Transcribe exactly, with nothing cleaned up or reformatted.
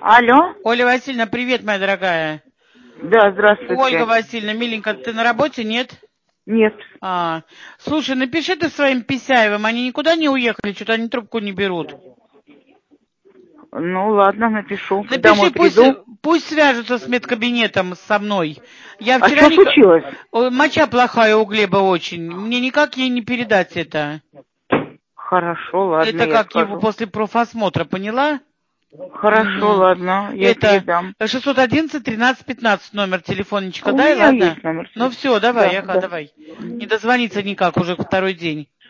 Алло? Оля Васильевна, привет, моя дорогая. Да, здравствуйте. Ольга Васильевна, миленькая, ты на работе, нет? Нет. А, слушай, напиши ты своим Писяевым, они никуда не уехали, что-то они трубку не берут. Ну, ладно, напишу. Напиши, Домой пусть, приду. пусть свяжутся с медкабинетом со мной. Я А вчера что не... случилось? Ой, моча плохая у Глеба очень. Мне никак ей не передать это. Хорошо, ладно, Это я как его скажу. после профосмотра, поняла? Хорошо, Угу. ладно, я Это передам. шестьсот одиннадцать тринадцать пятнадцать номер телефончика, У дай, меня ладно? есть номер Ну телефона. все, давай, Да, Яха, да. давай. Не дозвониться никак уже второй день.